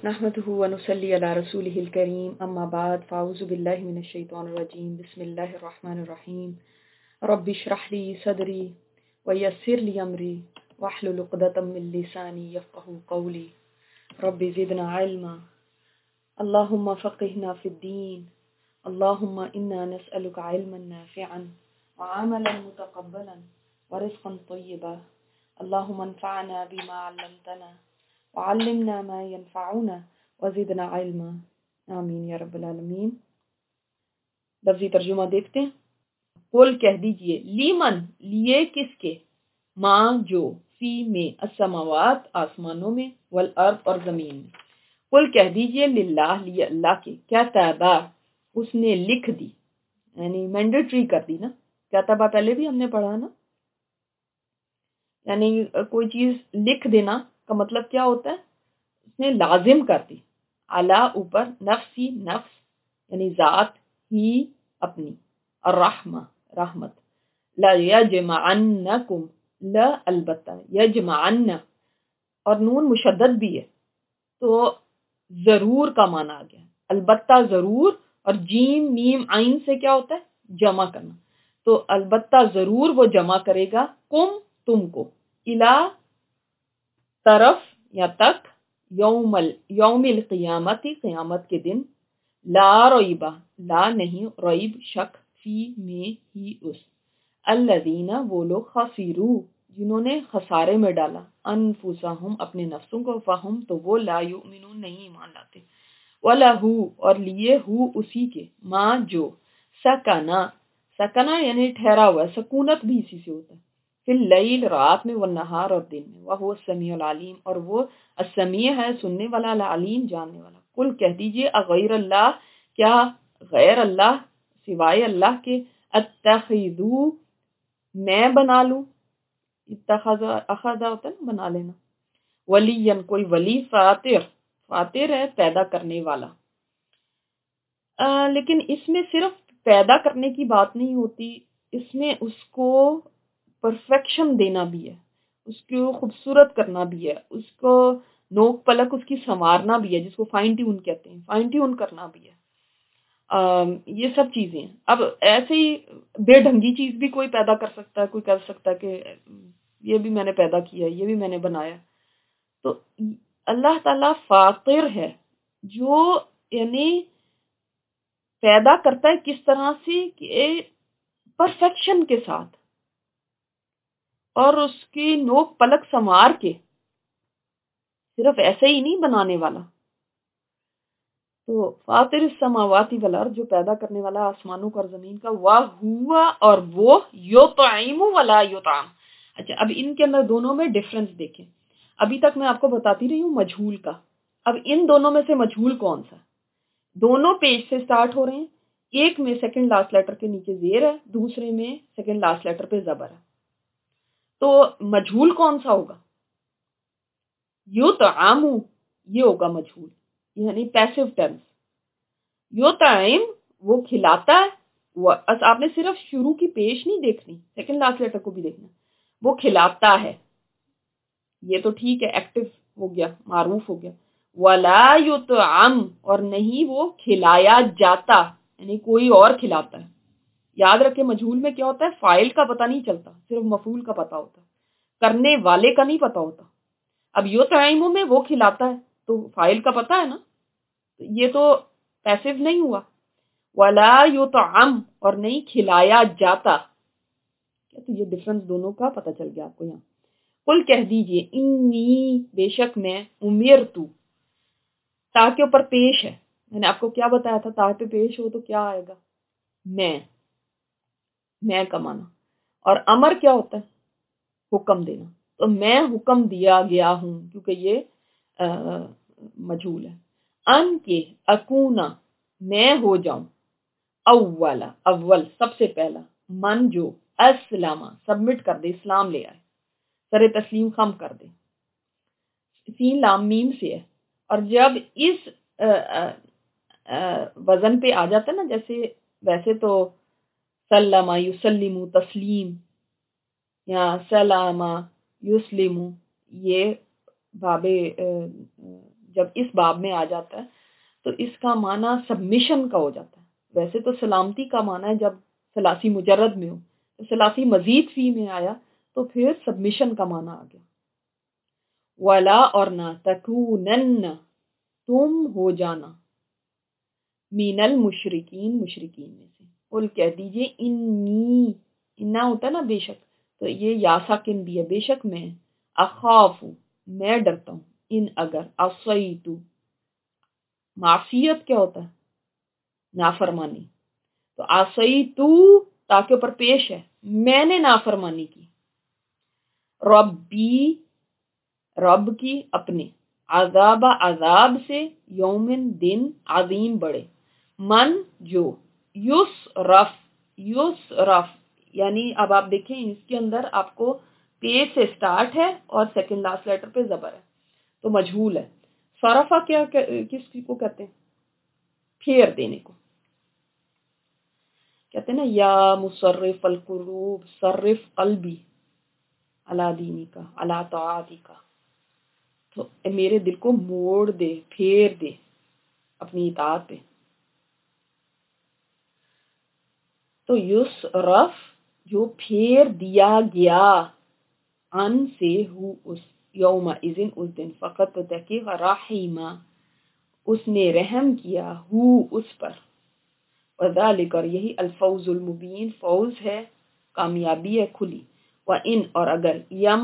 نحمده ونصلي على رسوله الكريم اما بعد فاعوذ بالله من الشيطان الرجيم بسم الله الرحمن الرحيم رب اشرح لي صدري ويسر لي امري واحلل عقدة من لساني يفقهوا قولي رب زدنا علما اللهم فقهنا في الدين اللهم انا نسألك علما نافعا وعملا متقبلا ورزقا طيبا اللهم انفعنا بما علمتنا وعلمنا ما ينفعنا وزدنا علما آمین یا رب العالمین۔ لفظی ترجمہ دیکھتے ہیں۔ قل کہہ دیجئے، لیمن لیے کس کے، ماں جو، فی میں، السماوات آسمانوں میں، والارض اور زمین میں۔ قل کہہ دیجئے للہ لیے اللہ کے، کیا تابا اس نے لکھ دی، یعنی مینڈیٹری کر دی نا، کیا تابا پہلے بھی ہم نے پڑھا نا، یعنی کوئی چیز لکھ دینا کا مطلب کیا ہوتا ہے، اس نے لازم کر دی، علا اوپر، نفسی نفس یعنی ذات ہی اپنی، الرحمہ رحمت، لا یجمعنکم لا البتہ، یجمعن اور نون مشدد بھی ہے تو ضرور کا معنی آ گیا، البتہ ضرور، اور جیم میم عین سے کیا ہوتا ہے جمع کرنا، تو البتہ ضرور وہ جمع کرے گا کم تم کو، الا طرف یا تک، یوم القیامت قیامت کے دن، لا ریبہ لا نہیں، ریب شک، فی میں ہی اس، الذین وہ لوگ، خسروا جنہوں نے خسارے میں ڈالا، انفسہم اپنے نفسوں کو، فہم تو وہ، لا یؤمنون نہیں ایمان لاتے، وَلَهُ اور لیے ہو اسی کے، ماں جو، سکنا یعنی ٹھہرا ہوا ہے، سکونت بھی اسی سے ہوتا ہے، فی اللیل رات میں، والنہار اور دن میں، وَهُوَ السمیع العلیم اور وہ السمیع ہے سننے والا، العلیم جاننے والا۔ قل کہہ دیجئے، اغیر اللہ کیا غیر اللہ سوائے اللہ کے، اتخذو میں بنا لوں، اخذا ہوتا ہے نا بنا لینا، ولی کوئی ولی، فاطر ہے پیدا کرنے والا، لیکن اس میں صرف پیدا کرنے کی بات نہیں ہوتی، اس میں اس کو پرفیکشن دینا بھی ہے، اس کو خوبصورت کرنا بھی ہے، اس کو نوک پلک اس کی سنوارنا بھی ہے، جس کو فائن ٹیون کہتے ہیں، فائن ٹیون کرنا بھی ہے، یہ سب چیزیں ہیں۔ اب ایسے ہی بے ڈھنگی چیز بھی کوئی پیدا کر سکتا ہے، کوئی کر سکتا ہے کہ یہ بھی میں نے پیدا کیا ہے، یہ بھی میں نے بنایا، تو اللہ تعالیٰ فاطر ہے، جو یعنی پیدا کرتا ہے کس طرح سے کہ پرفیکشن کے ساتھ، اور اس کی نوک پلک سنوار کے، صرف ایسے ہی نہیں بنانے والا، تو فاطر السماوات والارض جو پیدا کرنے والا آسمانوں کا اور زمین کا، وَهُوَ اور وہ، یطعم ولا یطعم۔ اچھا اب ان کے اندر دونوں میں ڈیفرنس دیکھیں، ابھی تک میں آپ کو بتاتی رہی ہوں مجہول کا، اب ان دونوں میں سے مجہول کون سا، دونوں پیج سے سٹارٹ ہو رہے ہیں، ایک میں سیکنڈ لاسٹ لیٹر کے نیچے زیر ہے، دوسرے میں سیکنڈ لاسٹ لیٹر پہ زبر ہے، تو مجہول کون سا ہوگا، یطعم یہ ہوگا مجہول، یعنی پیسو ٹینس، یطعم وہ کھلاتا ہے، آپ نے صرف شروع کی پیش نہیں دیکھنی، سیکنڈ لاسٹ لیٹر کو بھی دیکھنا، وہ کھلاتا ہے، یہ تو ٹھیک ہے ایکٹیو ہو گیا، معروف ہو گیا، ولا یطعم اور نہیں وہ کھلایا جاتا، یعنی کوئی اور کھلاتا ہے، یاد رکھے مجہول میں کیا ہوتا ہے، فاعل کا پتہ نہیں چلتا، صرف مفعول کا پتہ ہوتا ہے، کرنے والے کا نہیں پتہ ہوتا۔ اب یطعم میں وہ کھلاتا ہے تو فاعل کا پتہ ہے نا، یہ تو پیسو نہیں ہوا، ولا یطعم اور نہیں کھلایا جاتا، تو یہ ڈفرنس دونوں کا پتہ چل گیا آپ کو یہاں۔ قل کہہ دیجئے، انی بے شک میں، امرتو تا کے اوپر پیش ہے، میں نے آپ کو کیا بتایا تھا، تا پہ پیش ہو تو کیا آئے گا، میں کا معنی، اور امر کیا ہوتا ہے حکم دینا، تو میں حکم دیا گیا ہوں، کیونکہ یہ مجہول ہے، ان کے اکونا میں ہو جاؤں، اول سب سے پہلا، من جو اسلام سبمٹ کر دے، اسلام لے آئے، سر تسلیم خم کر دے، سین لام میم سے ہے، اور جب اس وزن پہ آ جاتا ہے نا، جیسے ویسے تو سلم یسلم تسلیم یا سلام یسلم، یہ باب جب اس باب میں آ جاتا ہے تو اس کا معنی سبمیشن کا ہو جاتا ہے۔ ویسے تو سلامتی کا معنی ہے جب ثلاثی مجرد میں ہو، تو ثلاثی مزید فی میں آیا تو پھر سبمیشن کا معنی آ گیا۔ ولا اور نہ تکونن تم ہو جانا من المشرکین مشرکین میں سے۔ قل کہہ دیجئے انی، انا ہوتا ہے نا بے شک، تو یہ یا ساکن بھی ہے، بے شک میں اخاف میں ڈرتا ہوں، ان اگر عصیتو، معصیت کیا ہوتا ہے؟ نافرمانی، تو عصیتو تاکہ اوپر پیش ہے، میں نے نافرمانی کی، ربی رب کی اپنے، عذاب عذاب سے، یومن دن عظیم بڑے، من جو، یسرف یسرف، یعنی اب آپ دیکھیں اس کے اندر آپ کو پے سے سٹارٹ ہے اور سیکنڈ لاسٹ لیٹر پہ زبر ہے تو مجہول ہے۔ صرفہ کیا کس کو کہتے ہیں؟ پھیر دینے کو کہتے ہیں نا، یا مصرف القلوب صرف قلبی علی دینی کا علی طاعتی کا، تو میرے دل کو موڑ دے، پھیر دے اپنی اطاعت پہ۔ تو یسرف جو پھیر دیا گیا، ان سے ہو اس، یوم اذن اس دن، فقط تو تحقیق رحیمہ اس نے رحم کیا، ہو اس پر، وذالک اور یہی الفوز المبین فوز ہے، کامیابی ہے کھلی، وَإِنْ اور اگر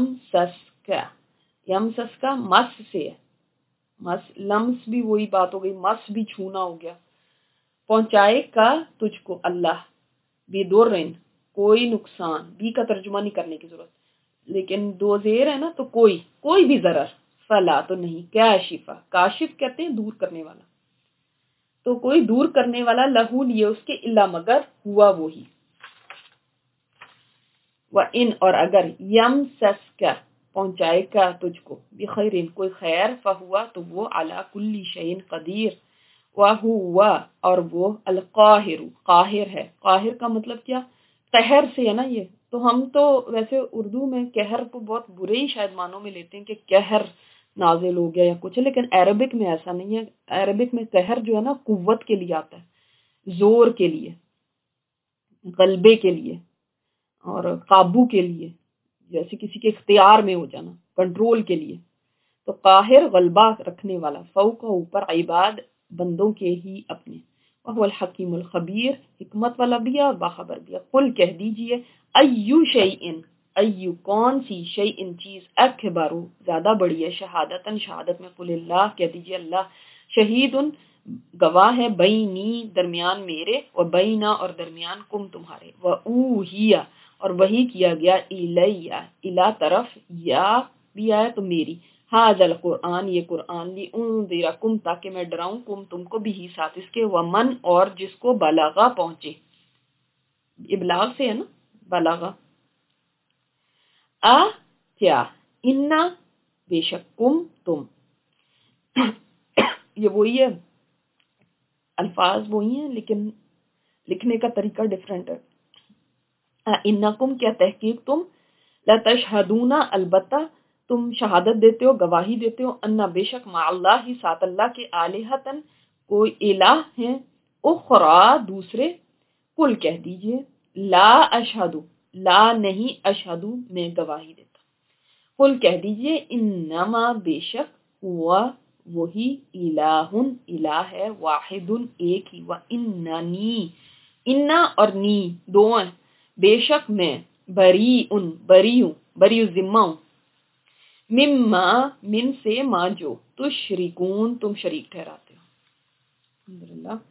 یمسسکا مس سے ہے، مس لمس بھی وہی بات ہو گئی، مس بھی چھونا ہو گیا، پہنچائے کا تجھ کو اللہ، بدرن کوئی نقصان، بھی کا ترجمہ نہیں کرنے کی ضرورت، لیکن دو زیر ہے نا تو کوئی بھی ضرر، فلا تو نہیں، کاشفہ کاشف کہتے ہیں دور کرنے والا، تو کوئی دور کرنے والا لہو لیے اس کے، الا مگر ہوا وہی۔ وَإِنْ اور اگر یمسسکا پہنچائے گا تجھ کو، بخیر کوئی خیر، فہوا تو وہ، علی کل شیء قدیر، وہو اور وہ، القاہر قاہر ہے، قاہر کا مطلب کیا؟ قہر سے ہے نا یہ، تو ہم تو ویسے اردو میں قہر کو بہت برے ہی شاید معنوں میں لیتے ہیں کہ قہر نازل ہو گیا یا کچھ، لیکن عربک میں ایسا نہیں ہے، عربک میں قہر جو ہے نا قوت کے لیے آتا ہے، زور کے لیے، غلبے کے لیے اور قابو کے لیے، جیسے کسی کے اختیار میں ہو جانا، کنٹرول کے لیے، تو قاہر غلبہ رکھنے والا، فوق اوپر، عباد بندوں کے ہی اپنے، وہ الحکیم الخبیر حکمت والا بھی ہے اور باخبر بھی ہے۔ قل کہہ دیجئے، ایو شیئن ایو کون سی، شیئن چیز، اکبر زیادہ بڑی ہے، شہادتن شہادت میں، قل اللہ کہہ دیجئے اللہ، شہیدن گواہ ہے، بینی درمیان میرے، و بینا اور درمیان کم تمہارے، و اوہیا اور وحی کیا گیا، الیہ الا طرف، یا بھی آیا تو میری، ھذا القرآن یہ قرآن، لی انذرکم تاکہ میں ڈراؤں، کم تم کو بھی ساتھ اس کے، ومن اور جس کو بلغا پہنچے، ابلاغ سے ہے نا بلغا، کیا، انا بے شک، کم تم، یہ وہی ہے، الفاظ وہی ہیں لیکن لکھنے کا طریقہ ڈیفرنٹ ہے۔ انکم کیا تحقیق تم، لتشہدون البتہ تم شہادت دیتے ہو، گواہی دیتے ہو، انا بے شک، مع اللہ ہی ساتھ اللہ کے، الہۃ کوئی الہ ہیں، اخرى دوسرے، قل کہہ دیجئے، لا اشہد لا نہیں، اشہد میں گواہی دیتا، قل کہہ دیجئے، انما بے شک، ہوا وہی، الہ الہ ہے، واحد ایک ہی، واننی انا اور نی دو ہیں، بے شک میں، بری ذمہ ہوں، مما من سے، ما جو، تشرکون تم شریک ٹھہراتے ہو۔ الحمدللہ۔